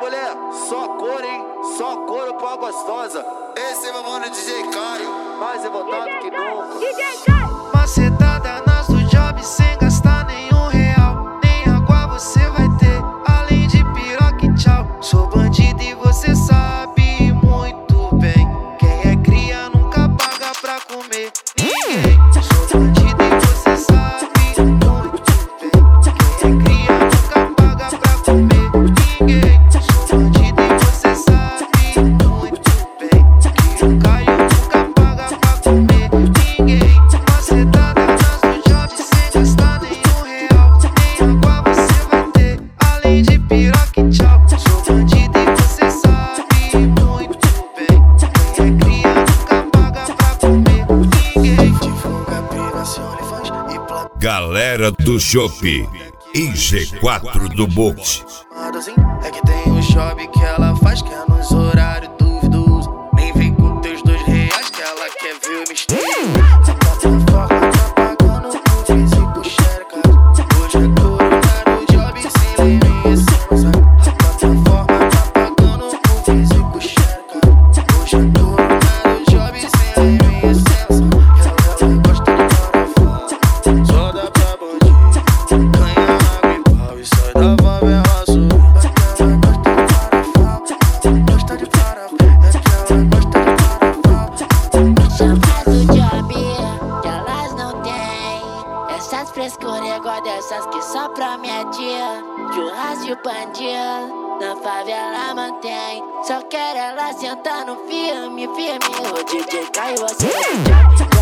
mulher, só cor, hein? Só couro pra gostosa. Esse é meu mano DJ Caio, mais revoltado que nunca. DJ Caio. Macetada nas do job sem gastar nenhum real. Nem água você vai ter, além de piroca e tchau. Sou bandido e você sabe muito bem. Quem é cria nunca paga pra comer ninguém. Sou bandido e você sabe muito bem. Quem é cria nunca paga pra comer ninguém. Sou bandido e você sabe muito bem. Que o Caio nunca paga pra comer ninguém. Macetada nas do job sem gastar nenhum real. Nem água você vai ter, além de piroca e tchau. Sou bandido e você sabe muito bem. Quem é cria nunca paga pra comer ninguém. Divulga apenas OnlyFans e placa. Galera do Chopp e G4 do Bolt. É que tem um job que ela faz que é nos horários duvidosos. Nem vem com teus R$2 que ela quer ver o mistério. A plataforma tá pagando por físico xereca. Hoje é coronado o job sem limite, sem noção. A plataforma tá pagando por físico xereca. Hoje é coronado o job sem limite, sem noção. Ela gosta de parafão, só dá pra bandido. Ganha água e pau e sai da favela azul. Chamado job, que elas não têm. Essas frescuras igual dessas que só promete. Churrasco e bandido, na favela mantém. Só quero ela sentar no firme, firme. O DJ Caio, você é job.